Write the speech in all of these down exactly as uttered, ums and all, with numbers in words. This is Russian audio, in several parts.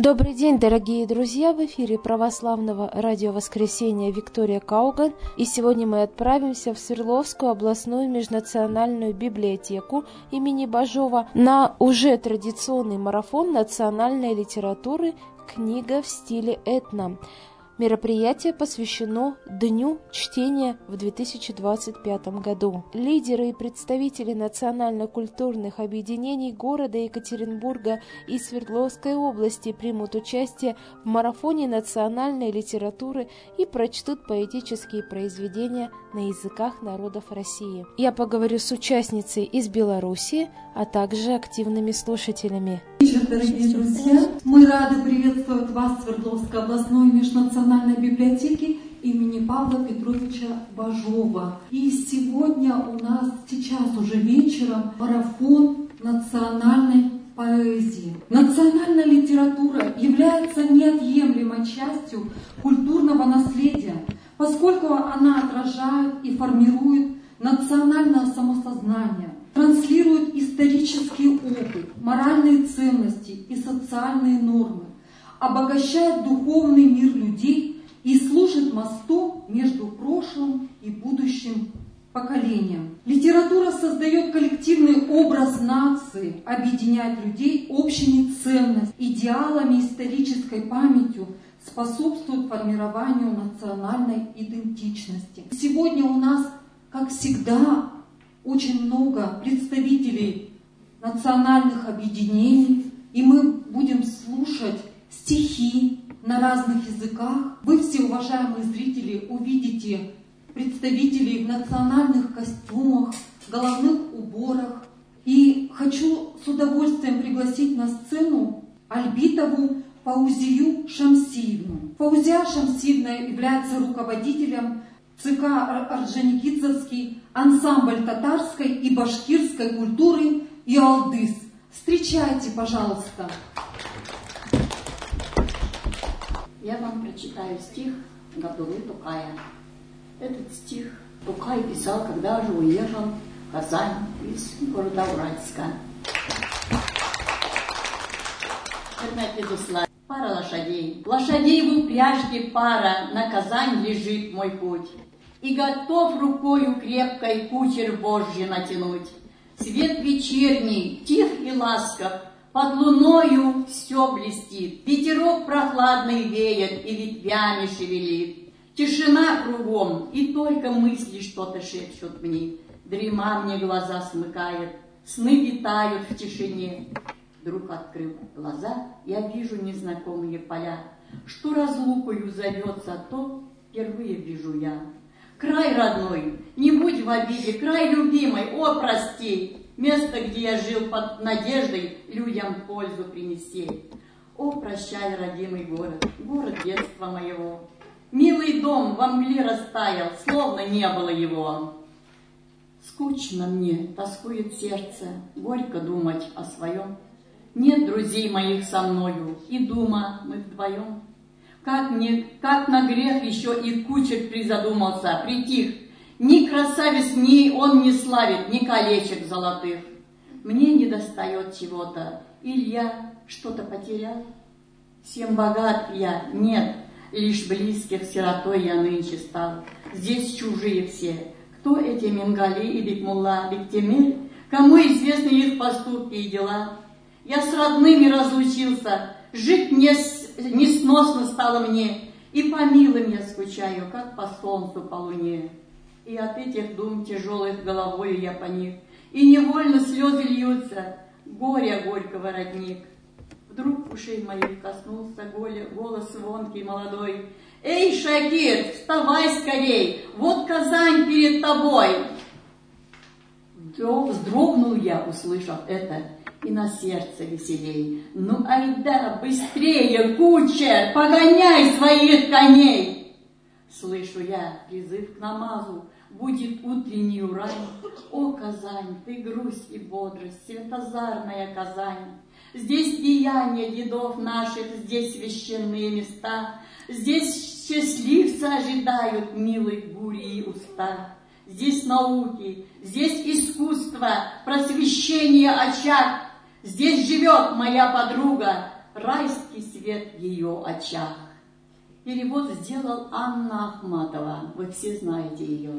Добрый день, дорогие друзья! В эфире православного радио «Воскресенье» Виктория Кауган. И сегодня мы отправимся в Свердловскую областную межнациональную библиотеку имени Бажова на уже традиционный марафон национальной литературы «Книга в стиле этно». Мероприятие посвящено Дню чтения в две тысячи двадцать пятом году. Лидеры и представители национально-культурных объединений города Екатеринбурга и Свердловской области примут участие в марафоне национальной литературы и прочтут поэтические произведения на языках народов России. Я поговорю с участницей из Беларуси, а также активными слушателями. Вечер, дорогие друзья! Мы рады приветствовать вас в Свердловской областной межнациональной библиотеке имени Павла Петровича Бажова. И сегодня у нас, сейчас уже вечером, марафон национальной поэзии. Национальная литература является неотъемлемой частью культурного наследия, поскольку она отражает и формирует национальное самосознание, транслирует исторический опыт, моральные ценности и социальные нормы, обогащает духовный мир людей и служит мостом между прошлым и будущим поколением. Литература создает коллективный образ нации, объединяет людей общими ценностями, идеалами, исторической памятью, способствует формированию национальной идентичности. Сегодня у нас, как всегда, очень много представителей национальных объединений, и мы будем слушать стихи на разных языках. Вы все, уважаемые зрители, увидите представителей в национальных костюмах, головных уборах. И хочу с удовольствием пригласить на сцену Альбитову Фаузию Шамсиевну. Фаузия Шамсиевна является руководителем ЦК Орджоникидзевский ансамбль татарской и башкирской культуры «Иалдыс». Встречайте, пожалуйста. Я вам прочитаю стих Габдуллы Тукая. Этот стих Тукай писал, когда уже уехал в Казань из города Уральска. Пара лошадей. Лошадей в упряжке пара, на Казань лежит мой путь. И готов рукою крепкой кучер вожжи натянуть. Свет вечерний, тих и ласков, под луною все блестит. Ветерок прохладный веет и ветвями шевелит. Тишина кругом, и только мысли что-то шепчут мне. Дрема мне глаза смыкает, сны витают в тишине. Вдруг, открыв глаза, я вижу незнакомые поля. Что разлукою зовется, то впервые вижу я. Край родной, не будь в обиде, край любимый, о, прости! Место, где я жил под надеждой людям пользу принести. О, прощай, родимый город, город детства моего. Милый дом во мгле растаял, словно не было его. Скучно мне, тоскует сердце, горько думать о своем. Нет друзей моих со мною, и дума мы вдвоем. Как, мне, как на грех еще и кучер призадумался, притих. Ни красавец, ни он не славит, ни колечек золотых. Мне не достает чего-то, или я что-то потерял. Всем богат я, нет, лишь близких сиротой я нынче стал. Здесь чужие все. Кто эти Мингали и Бикмулла, Биктемир? Кому известны их поступки и дела? Я с родными разлучился, жить мне несносно стало мне, и по милым я скучаю, как по солнцу, по луне. И от этих дум тяжелых головою я поник, и невольно слезы льются, горя горького родник. Вдруг ушей моих коснулся голос звонкий молодой. Эй, Шакир, вставай скорей, вот Казань перед тобой. Вздрогнул я, услышав это, и на сердце веселей. Ну, айда, быстрее, кучер, погоняй своих коней! Слышу я призыв к намазу, будет утренний урань. О, Казань, ты грусть и бодрость, светозарная Казань! Здесь деяния дедов наших, здесь священные места, здесь счастливцы ожидают милых бурей уста. Здесь науки, здесь искусство, просвещение очаг. Здесь живет моя подруга, райский свет в ее очах. Перевод сделал Анна Ахматова. Вы все знаете ее.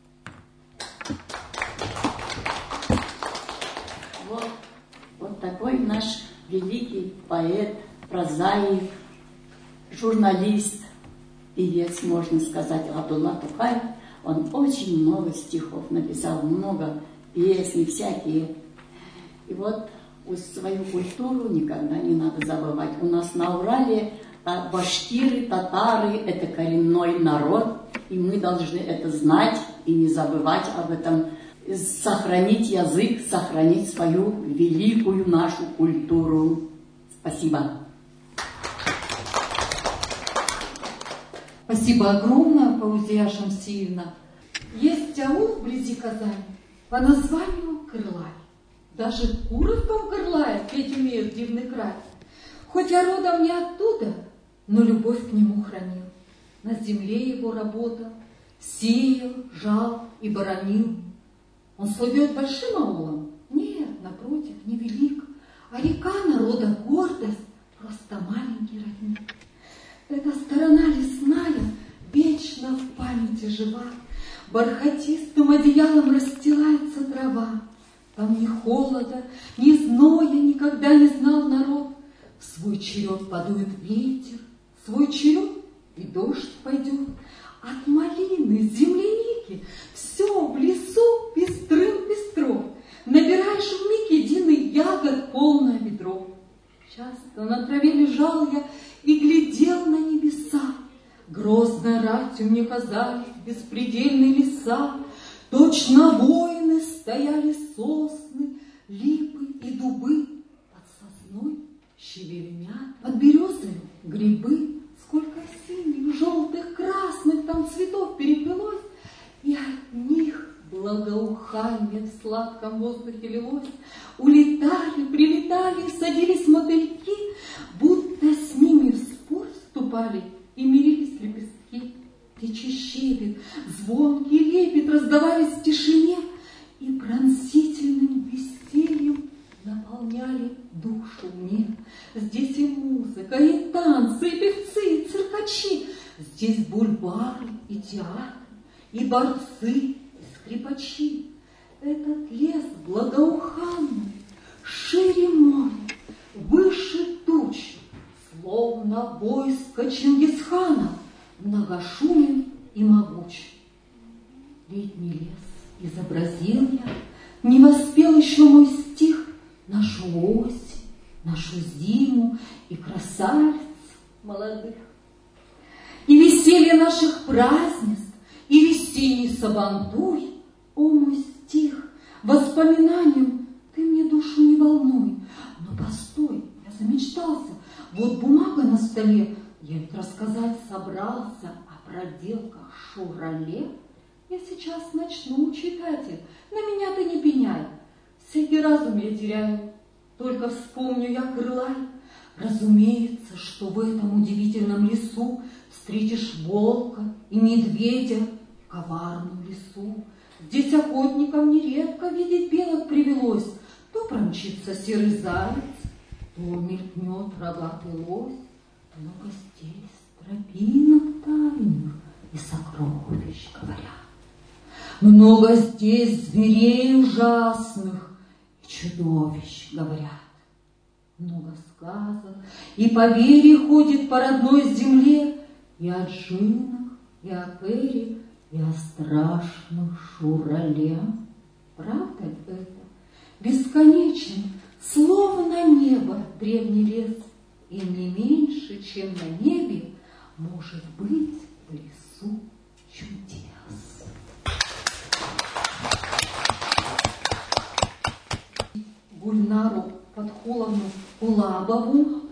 Вот, вот такой наш великий поэт, прозаик, журналист, певец, можно сказать, Абдулла Тукаев. Он очень много стихов написал, много песен всякие. И вот свою культуру никогда не надо забывать. У нас на Урале башкиры, татары – это коренной народ, и мы должны это знать и не забывать об этом, сохранить язык, сохранить свою великую нашу культуру. Спасибо. Спасибо огромное, Фаузия Шамсиевна. Есть аул вблизи Казани по названию Крылай. Даже Куровком Крылая петь умеют дивный край. Хоть я родом не оттуда, но любовь к нему хранил. На земле его работал, сеял, жал и боронил. Он слывет большим аулом? Нет, напротив, невелик. А река народа гордость, просто маленький родник. Эта сторона лесная вечно в памяти жива. Бархатистым одеялом расстилается трава. Там ни холода, ни зноя никогда не знал народ. В свой черед подует ветер, в свой черед и дождь пойдет. От малины, земляники все в лесу пестрым-пестро. Набираешь вмиг единый ягод полное ведро. Часто на траве лежал я и глядел на небеса. Грозной ратью мне казались беспредельные леса. Точно воины стояли сосны, липы и дубы. Под сосной щебенят, под березой грибы. Сколько синих, желтых, красных там цветов переплелось, и от них благоухание в сладком воздухе лилось. Улетали, прилетали, садились мотыльки, будто с ними в спор вступали и мирились лепестки. Птичий щебет, звонкий лепет раздавались в тишине и пронзительным весельем наполняли душу мне. Здесь и музыка, и танцы, и певцы, и циркачи. Здесь бульвары и театры, и борцы, и скрипачи. Этот лес благоуханный, шире моря, выше туч, словно войско Чингисхана, многошумен и могуч. Летний лес изобразил я, не воспел еще мой стих, нашу осень, нашу зиму и красавиц молодых. И веселье наших празднеств, и весенний сабантуй. О, мой стих, воспоминанием ты мне душу не волнуй. Но постой, я замечтался, вот бумага на столе, я ведь рассказать собрался о проделках Шурале. Я сейчас начну, читатель, на меня ты не пеняй. Всякий разум я теряю, только вспомню я Крылай. Разумеется, что в этом удивительном лесу встретишь волка и медведя в коварном лесу. Здесь охотникам нередко видеть белок привелось. То промчится серый заяц, то мелькнет рогатый лось. Много здесь тропинок тайных и сокровищ говорят. Много здесь зверей ужасных и чудовищ говорят. Много сказок и поверий ходит по родной земле, и о джиннах, и о Пере, и о страшных Шурале. Правда это? Бесконечен, словно небо, древний лес, и не меньше, чем на небе, может быть в лесу чудес. Гульнару Подхоловну Улабову.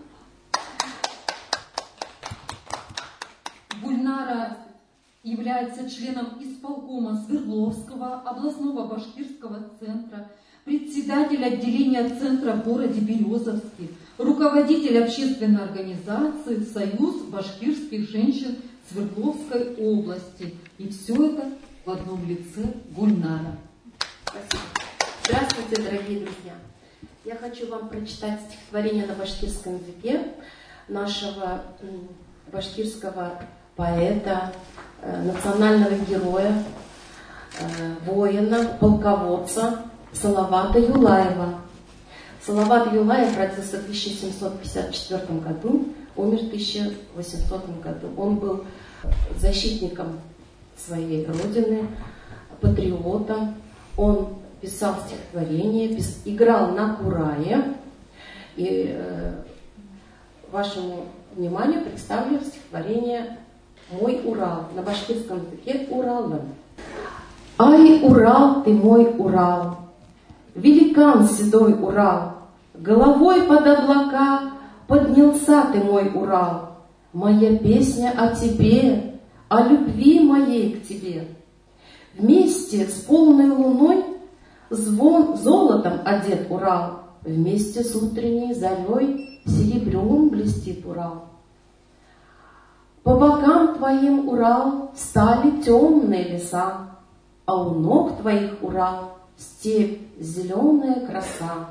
Гульнара является членом исполкома Свердловского областного башкирского центра, председатель отделения центра в городе Березовске, руководитель общественной организации «Союз башкирских женщин Свердловской области». И все это в одном лице Гульнара. Спасибо. Здравствуйте, дорогие друзья! Я хочу вам прочитать стихотворение на башкирском языке нашего башкирского поэта, национального героя, воина, полководца Салавата Юлаева. Салават Юлаев родился в тысяча семьсот пятьдесят четвёртом году, умер в тысяча восьмисотом году. Он был защитником своей родины, патриотом. Он писал стихотворения, пис... играл на курае. И э, вашему вниманию представлю стихотворение «Мой Урал» на башкирском языке «Уралым». Ай, Урал, ты мой Урал, великан седой Урал, головой под облака поднялся ты мой Урал. Моя песня о тебе, о любви моей к тебе. Вместе с полной луной звон золотом одет Урал, вместе с утренней зарей серебром блестит Урал. По бокам твоим, Урал, стали темные леса, а у ног твоих, Урал, степь, зеленая краса.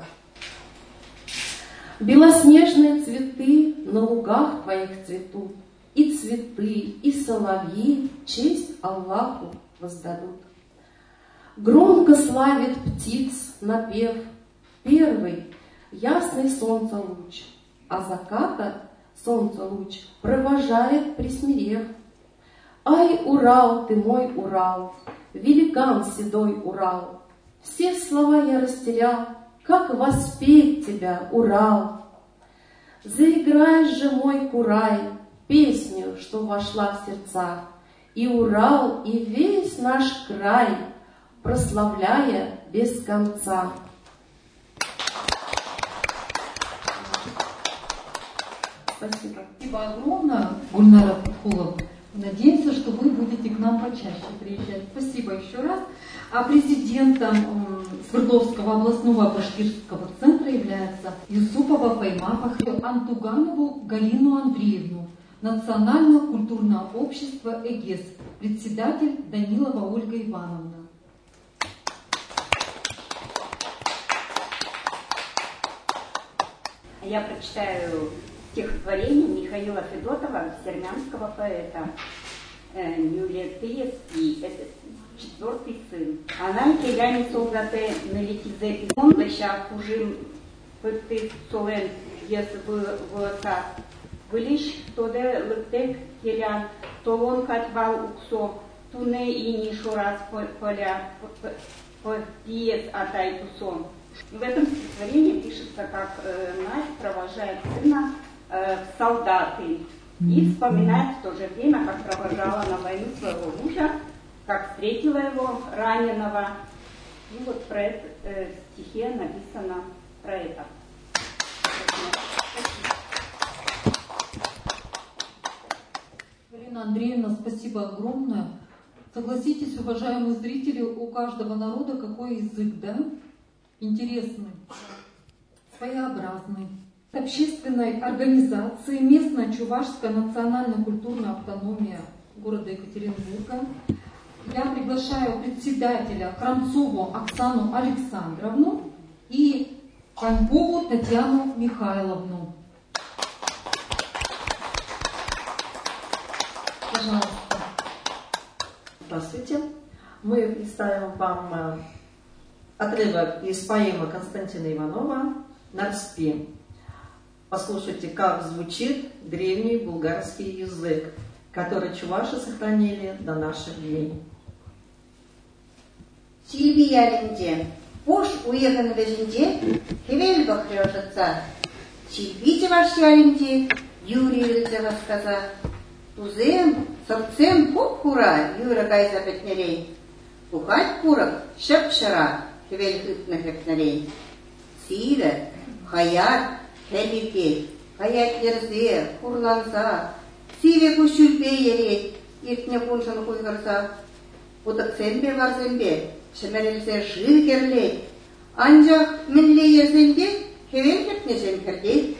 Белоснежные цветы на лугах твоих цветут, и цветы, и соловьи честь Аллаху воздадут. Громко славит птиц напев первый ясный солнца луч, а заката солнца луч провожает присмирев. Ай, Урал, ты мой Урал, великан седой Урал, все слова я растерял, как воспеть тебя, Урал. Заиграешь же, мой курай, песню, что вошла в сердца, и Урал, и весь наш край, прославляя без конца. Спасибо. Спасибо огромное, Гульнара Фатхуловна. Надеемся, что вы будете к нам почаще приезжать. Спасибо еще раз. А президентом Свердловского областного башкирского центра является Юсупова Файма Антуганову Галину Андреевну, Национальное культурное общество ЭГЕС, председатель Данилова Ольга Ивановна. Я прочитаю стихотворение Михаила Федотова, сермянского поэта. Нюлетеевский, это четвертый сын. Она келями солдаты на летизе он леща хужим пыты солен ес в вылиш тоде лыктек келян толон катвал уксо туне и нишурас поля пиес атай тусон. В этом стихотворении пишется, как э, мать провожает сына э, в солдаты и вспоминает в то же время, как провожала на войну своего мужа, как встретила его раненого. И вот про это э, стихе написано про это. Галина Андреевна, спасибо огромное. Согласитесь, уважаемые зрители, у каждого народа какой язык, да? Интересный, своеобразный. Общественной организации местная Чувашская национально-культурная автономия города Екатеринбурга. Я приглашаю председателя Храмцову Оксану Александровну и Панькову Татьяну Михайловну. Пожалуйста. Здравствуйте. Мы представим вам отрывок из поэмы Константина Иванова «Нарспи». Послушайте, как звучит древний булгарский язык, который чуваши сохранили до наших дней. Сильви ялинде, пош уехан вежинде, хевель бахрёшатся. Сильви ваш ялинде, Юрий Рыцева сказа. Тузем, собцем попхура, Юра гайза петнерей. Пухать курок, шепшара, хевель хытна хепнерей. Силе, хаят, хелике, хаят лерзе, хурланса. Сиве кушульпе ерет, иртне пуншан хуйгарса. Утаксембе варзембе, шемерелсе жил керлет. Анжах минле ерзембе, хевель хепнешем кердет.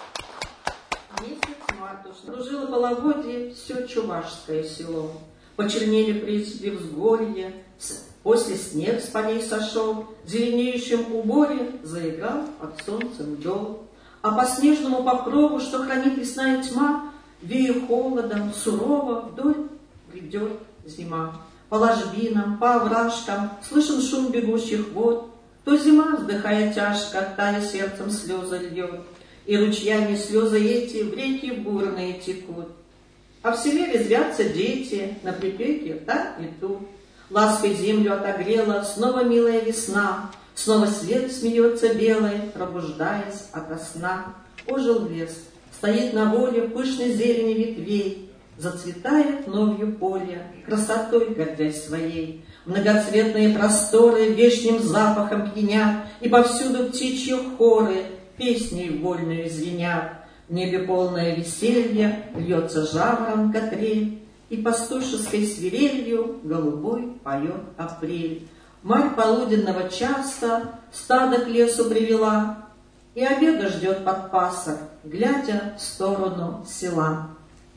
Кружило половодье все чувашское село. Почернели призби взгорье, После снег с полей сошел, в зеленеющем уборе заиграл под солнцем дол. А по снежному покрову, что хранит лесная тьма, вея холодом, сурово вдоль грядет зима. По ложбинам, по овражкам слышен шум бегущих вод. То зима, вздыхая тяжко, тая сердцем слезы льет, и ручьями слезы эти в реки бурные текут. А в селе резвятся дети, на припеке так и тут. Лаской землю отогрела снова милая весна, снова свет смеется белый, пробуждаясь ото сна. Ожил лес, стоит на воле пышной зелени ветвей, зацветает новью поле, красотой гордясь своей. Многоцветные просторы вешним запахом пьянят, и повсюду птичьи хоры песней вольную звенят. В небе полное веселье, льется жаворонка трель, и пастушеской свирелью голубой поет апрель. Мать полуденного часа стадо к лесу привела, и обеда ждет подпасок, глядя в сторону села.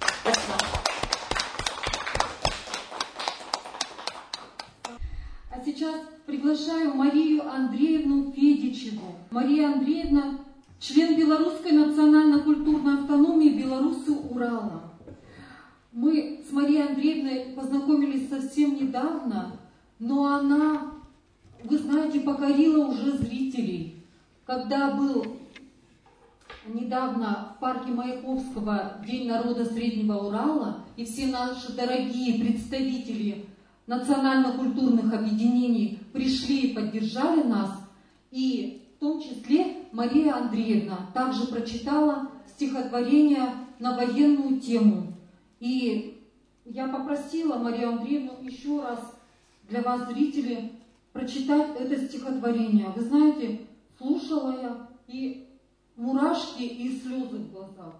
А сейчас приглашаю Марию Андреевну Федичеву. Мария Андреевна – член Белорусской национально-культурной автономии Беларуси Урала. Мы с Марией Андреевной познакомились совсем недавно, но она, вы знаете, покорила уже зрителей. Когда был недавно в парке Маяковского День народа Среднего Урала, и все наши дорогие представители национально-культурных объединений пришли и поддержали нас, и в том числе Мария Андреевна также прочитала стихотворение на военную тему. И я попросила Марию Андреевну еще раз для вас, зрители, прочитать это стихотворение. Вы знаете, слушала я, и мурашки, и слезы в глазах.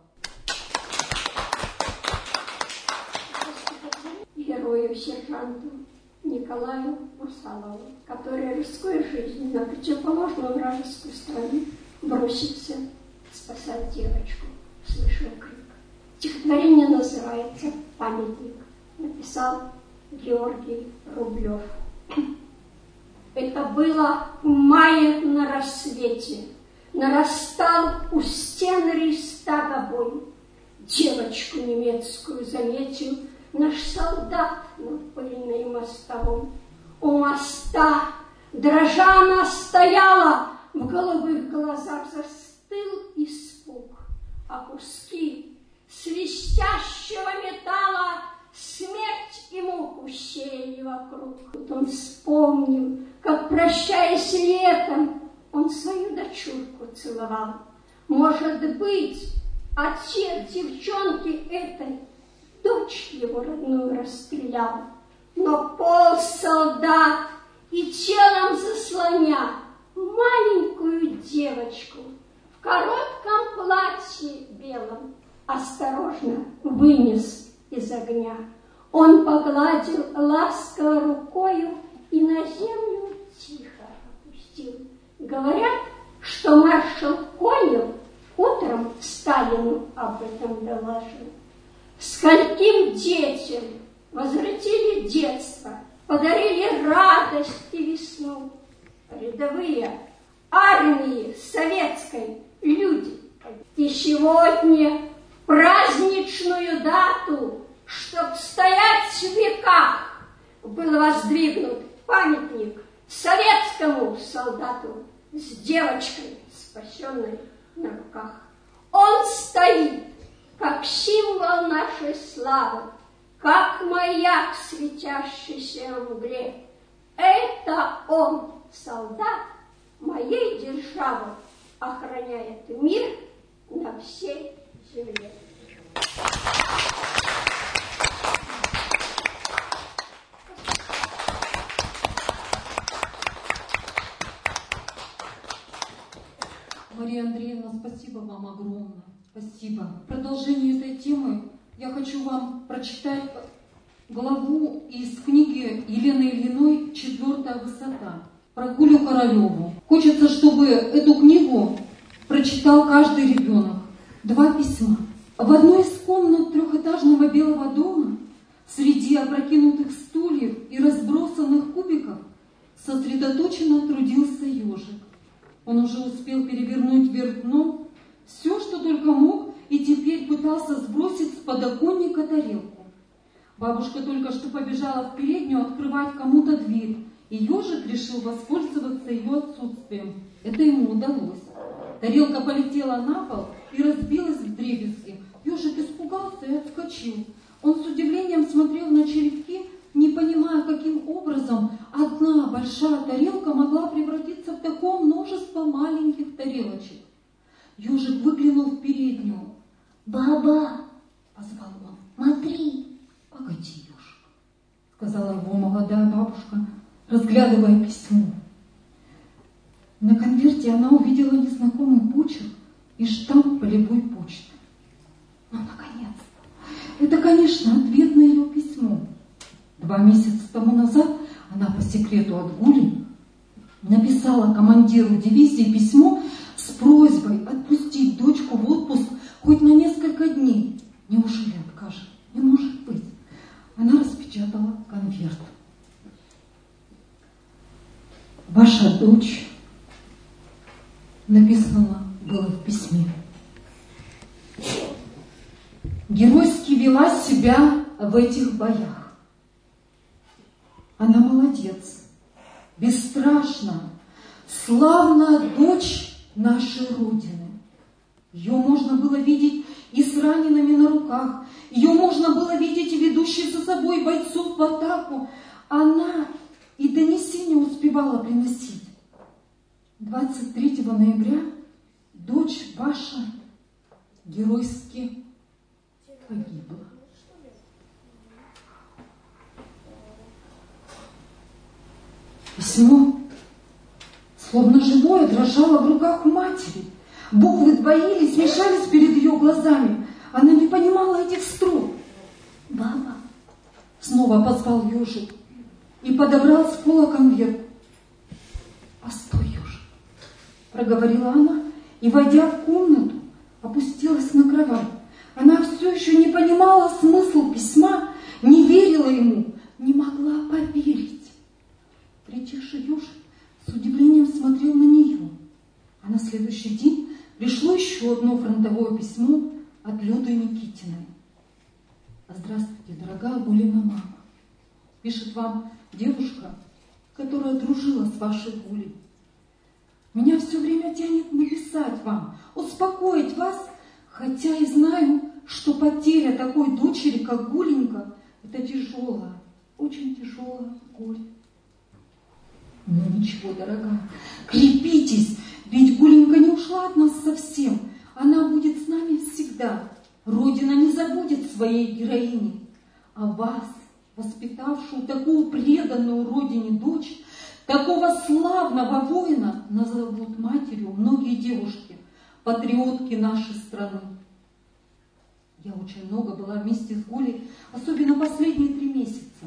Герою сержанту Николаю Мурсалову, который, рискуя жизнь на противоположную вражескую сторону, бросится спасать девочку, слышал крик. Стихотворение называется «Памятник». Написал Георгий Рублев. Это было в мае на рассвете. Нарастал у стен Рейхстага бой. Девочку немецкую заметил наш солдат на пыльной мостовой. У моста дрожа она стояла, в голубых глазах застыл испуг, а куски свистящего металла смерть и муку сеяли вокруг. Тут он вспомнил, как, прощаясь летом, он свою дочурку целовал. Может быть, отец девчонки этой дочь его родную расстрелял. Но полз солдат и телом заслоня маленькую девочку в коротком платье белом осторожно вынес из огня. Он погладил ласково рукою и на землю тихо опустил. Говорят, что маршал Конев утром Сталину об этом доложил. Скольким детям возвратили детство, подарили радость и весну. Рядовые армии советской люди. И сегодня праздничную дату, чтоб стоять в веках, был воздвигнут памятник советскому солдату с девочкой, спасенной на руках. Он стоит, как символ нашей славы, как маяк, светящийся в мгле. Это он, солдат моей державы, охраняет мир на всей земле. Мария Андреевна, спасибо вам огромное. Спасибо. В продолжении этой темы я хочу вам прочитать главу из книги Елены Ильиной «Четвертая высота» про Колю Королеву. Хочется, чтобы эту книгу прочитал каждый ребенок. Два письма. В одной из комнат трехэтажного белого дома среди опрокинутых стульев и разбросанных кубиков сосредоточенно трудился ежик. Он уже успел перевернуть вверх дном все, что только мог, и теперь пытался сбросить с подоконника тарелку. Бабушка только что побежала в переднюю открывать кому-то дверь, и ежик решил воспользоваться ее отсутствием. Это ему удалось. Тарелка полетела на пол и разбилась вдребезги. Ежик испугался и отскочил. Он с удивлением смотрел на черепки, не понимая, каким образом одна большая тарелка могла превратиться в такое множество маленьких тарелочек. Ежик выглянул в переднюю. «Баба!» — позвал он. «Смотри!» «Погоди, ежик!» — сказала его молодая бабушка, разглядывая письмо. На конверте она увидела незнакомый почерк и штамп полевой почты. Ну, наконец-то! Это, конечно, ответ на ее письмо. Два месяца тому назад она по секрету от Гули написала командиру дивизии письмо с просьбой отпустить дочку в отпуск хоть на несколько дней. Неужели откажет? Не может быть. Она распечатала конверт. «Ваша дочь», написано было в письме, геройски вела себя в этих боях. Она молодец, бесстрашна, славная дочь нашей Родины. Ее можно было видеть и с ранеными на руках, ее можно было видеть и ведущей за собой бойцов в атаку. Она и донесения успевала приносить. двадцать третьего ноября дочь ваша геройски погибла. Письмо, словно живое, дрожало в руках у матери. Буквы двоились, смешались перед ее глазами. Она не понимала этих строк. «Баба!» — снова позвал ежик и подобрал с пола конверт. «Постой, ежик!» — проговорила она и, войдя в комнату, опустилась на кровать. Она все еще не понимала смысл письма, не верила ему, не могла поверить. Притихший ежик с удивлением смотрел на нее. А на следующий день пришло еще одно фронтовое письмо от Люды Никитиной. «Здравствуйте, дорогая Гулина мама. Пишет вам девушка, которая дружила с вашей Гулей. Меня все время тянет написать вам, успокоить вас, хотя и знаю, что потеря такой дочери, как Гуленька, это тяжелое, очень тяжелое горе. Ну ничего, дорогая, крепитесь, ведь Гуленька не ушла от нас совсем. Она будет с нами всегда. Родина не забудет своей героини. А вас, воспитавшую такую преданную Родине дочь, такого славного воина, назовут матерью многие девушки, патриотки нашей страны. Я очень много была вместе с Гулей, особенно последние три месяца.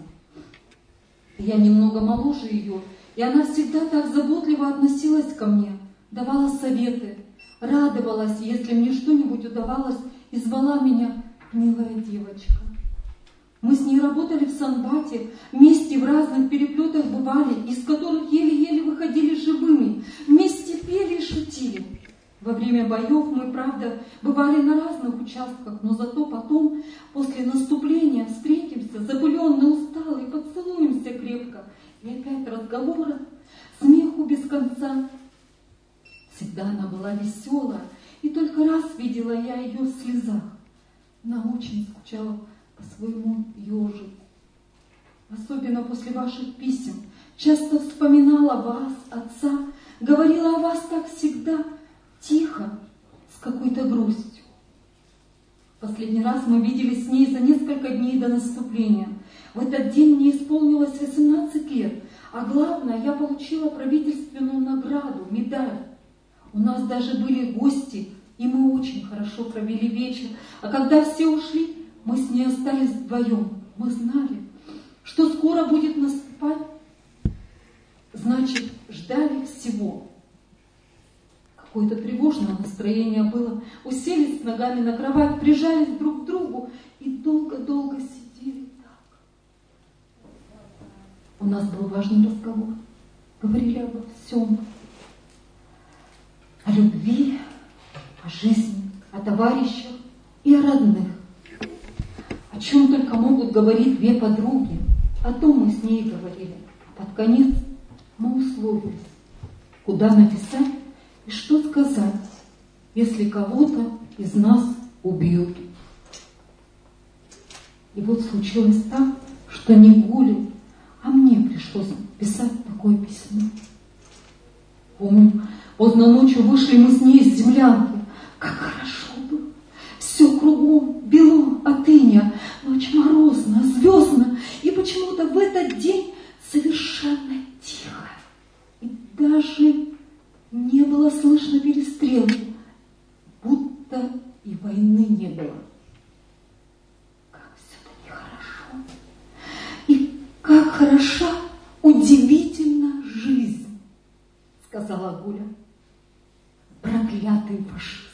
Я немного моложе ее, и она всегда так заботливо относилась ко мне, давала советы, радовалась, если мне что-нибудь удавалось, и звала меня «милая девочка». Мы с ней работали в санбате, вместе в разных переплетах бывали, из которых еле-еле выходили живыми, вместе пели и шутили. Во время боев мы, правда, бывали на разных участках, но зато потом, после наступления, встретимся, запыленные, усталые, поцелуемся крепко. И опять разговоры, смеху без конца. Всегда она была веселая, и только раз видела я ее в слезах. Она очень скучала по своему ежику. Особенно после ваших писем. Часто вспоминала вас, отца, говорила о вас так всегда, тихо, с какой-то грустью. Последний раз мы виделись с ней за несколько дней до наступления. В этот день мне исполнилось восемнадцать лет, а главное, я получила правительственную награду, медаль. У нас даже были гости, и мы очень хорошо провели вечер. А когда все ушли, мы с ней остались вдвоем. Мы знали, что скоро будет наступать. Значит, ждали всего. Какое-то тревожное настроение было. Уселись с ногами на кровать, прижались друг к другу и долго-долго сидели так. У нас был важный разговор. говорили обо всем. О любви, о жизни, о товарищах и о родных. О чем только могут говорить две подруги, о том мы с ней говорили. А под конец мы условились, куда написать и что сказать, если кого-то из нас убьют. И вот случилось так, что не Гуле, а мне пришлось писать такое письмо. Помню, поздно ночью вышли мы с ней из землянки. Как хорошо было. Все кругом бело от иния. Ночь морозная, звездная. И почему-то в этот день совершенно тихо. И даже не было слышно перестрелки. Будто и войны не было. Как все-таки хорошо. И как хороша, удивительна жизнь, сказала Гуля. Проклятый фашист.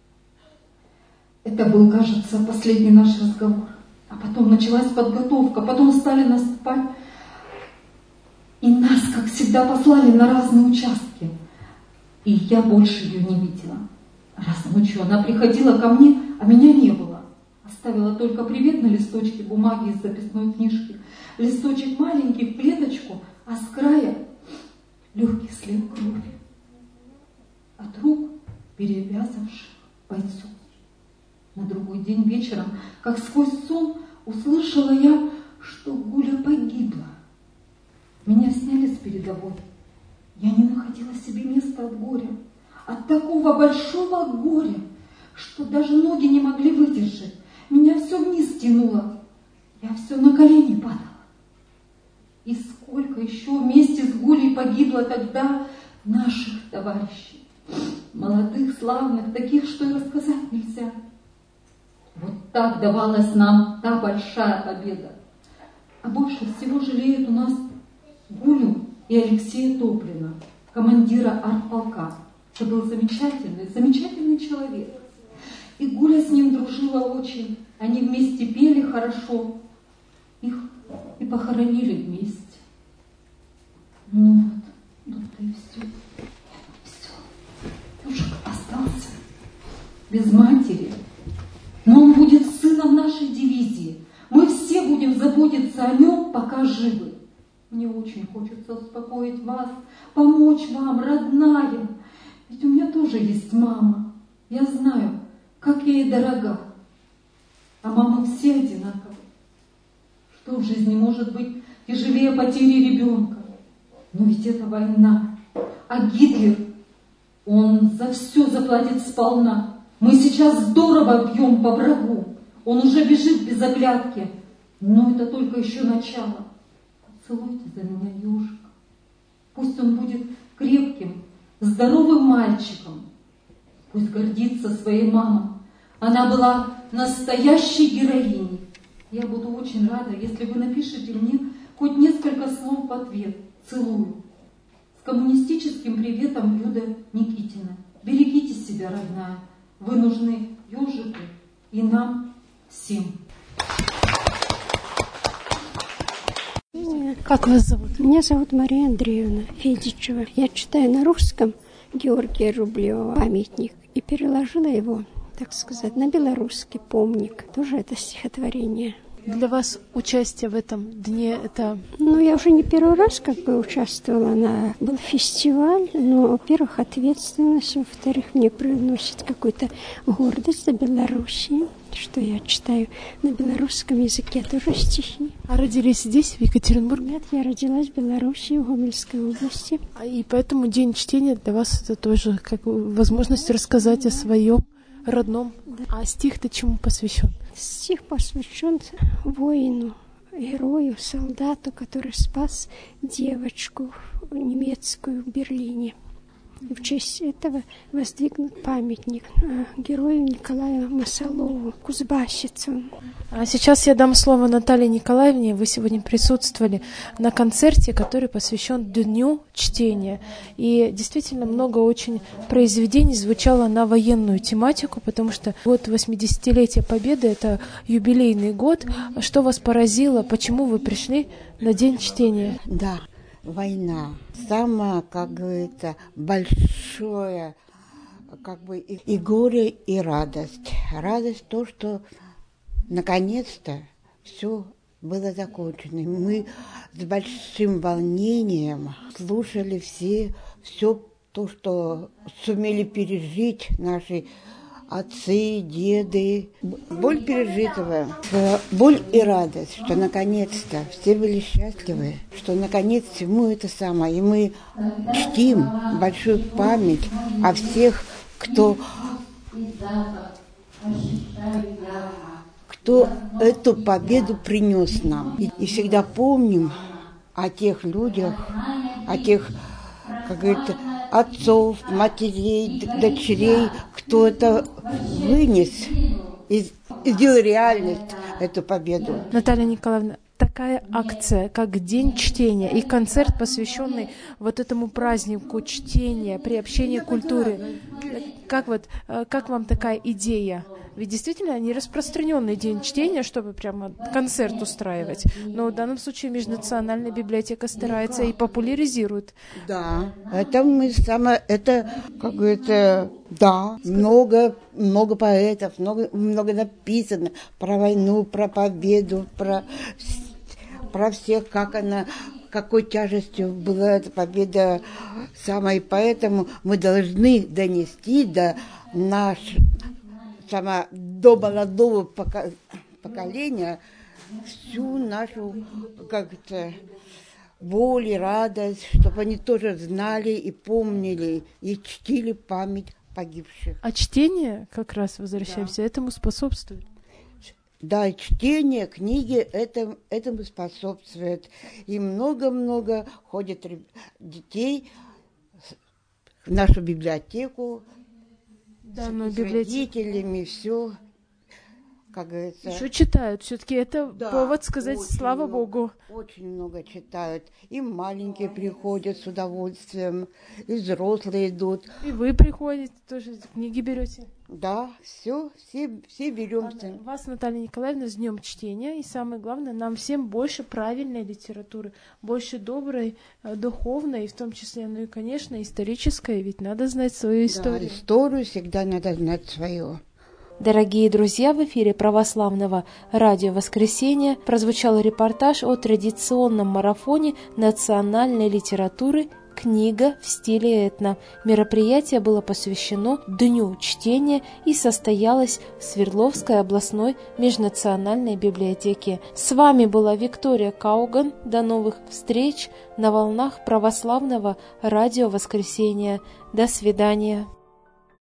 Это был, кажется, последний наш разговор. А потом началась подготовка, потом стали наступать. И нас, как всегда, послали на разные участки. И я больше ее не видела. Раз ночью она приходила ко мне, а меня не было. Оставила только привет на листочке бумаги из записной книжки. Листочек маленький в клеточку, а с края легкий след крови. От рук перевязавших бойцов. На другой день вечером, как сквозь сон, услышала я, что Гуля погибла. Меня сняли с передовой. Я не находила себе места от горя. От такого большого горя, что даже ноги не могли выдержать. Меня все вниз тянуло. Я все на колени падала. И сколько еще вместе с Гулей погибло тогда наших товарищей. Молодых, славных, таких, что и рассказать нельзя. Вот так давалась нам та большая победа. А больше всего жалеют у нас Гулю и Алексея Топлина, командира артполка. Это был замечательный, замечательный человек. И Гуля с ним дружила очень. Они вместе пели хорошо. Их и похоронили вместе. Ну вот, вот и все. Все. Мужик остался без матери. Но он будет сыном нашей дивизии. Мы все будем заботиться о нем, пока живы. Мне очень хочется успокоить вас, помочь вам, родная. Ведь у меня тоже есть мама. Я знаю, как я ей дорога. А мамы все одинаковы. Что в жизни может быть тяжелее потери ребенка? Но ведь это война. А Гитлер, он за все заплатит сполна. Мы сейчас здорово бьем по врагу. Он уже бежит без оглядки. Но это только еще начало. Поцелуйте за меня ежика. Пусть он будет крепким, здоровым мальчиком. Пусть гордится своей мамой. Она была настоящей героиней. Я буду очень рада, если вы напишете мне хоть несколько слов в ответ. Целую. С коммунистическим приветом, Люда Никитина. Берегите себя, родная. Вы нужны ежику и нам всем. Как вас зовут? Меня зовут Мария Андреевна Федичева. Я читаю на русском Георгия Рублева памятник и переложила его, так сказать, на белорусский помник. Тоже это стихотворение. Для вас участие в этом дне это... Ну, я уже не первый раз как бы участвовала. На... Был фестиваль, но, во-первых, ответственность, во-вторых, мне приносит какую-то гордость за Белоруссию, что я читаю на белорусском языке тоже стихи. А родились здесь, в Екатеринбурге? Нет, я родилась в Беларуси, в Гомельской области. А и поэтому день чтения для вас это тоже как возможность рассказать да. о своем родном. Да. А стих-то чему посвящен? Стих посвящен воину, герою, солдату, который спас девочку немецкую в Берлине. В честь этого воздвигнут памятник герою Николаю Масалову, кузбассицу. А сейчас я дам слово Наталье Николаевне. Вы сегодня присутствовали на концерте, который посвящен Дню чтения. И действительно много очень произведений звучало на военную тематику, потому что год восьмидесятилетия Победы — это юбилейный год. Что вас поразило? Почему вы пришли на День чтения? Да. война. Самое, как говорится, большое, как бы и, и горе, и радость. Радость то, что наконец-то все было закончено. Мы с большим волнением слушали все, все то, что сумели пережить наши отцы, деды. Боль пережитого, боль и радость, что наконец-то все были счастливы, что наконец всему это самое. И мы чтим большую память о всех, кто, кто эту победу принес нам. И, и всегда помним о тех людях, о тех, как говорится, отцов, матерей, дочерей, кто это вынес и сделал реальность эту победу. Наталья Николаевна, такая акция, как День чтения и концерт, посвященный вот этому празднику чтения, приобщения к культуре. Как, вот, как вам такая идея? Ведь действительно не распространенный день чтения, чтобы прямо концерт устраивать. Но в данном случае Межнациональная библиотека старается и популяризирует. Да, это мы самое, это, как говорится, да, много, много поэтов, много, много написано про войну, про победу, про, про всех, как она, какой тяжестью была эта победа самая. И поэтому мы должны донести до наших, сама до молодого поколения всю нашу как-то боль и радость, чтобы они тоже знали и помнили, и чтили память погибших. А чтение, как раз возвращаемся, да, этому способствует? Да, чтение, книги это, этому способствует. И много-много ходит детей в нашу библиотеку, да, с, но с библиотека... родителями, все, как говорится. Еще читают, все-таки это да, повод сказать слава много, Богу. Очень много читают. И маленькие приходят с удовольствием, и взрослые идут. И вы приходите, тоже книги берете? Да, все, все, все беремся. Вас, Наталья Николаевна, с Днем чтения. И самое главное, нам всем больше правильной литературы, больше доброй, духовной, в том числе, ну и, конечно, исторической, ведь надо знать свою историю. Да, историю всегда надо знать свою. Дорогие друзья, в эфире православного радио «Воскресенье» прозвучал репортаж о традиционном марафоне национальной литературы «Книга в стиле этно». Мероприятие было посвящено Дню чтения и состоялось в Свердловской областной межнациональной библиотеке. С вами была Виктория Кауган. До новых встреч на волнах православного радио «Воскресенье». До свидания.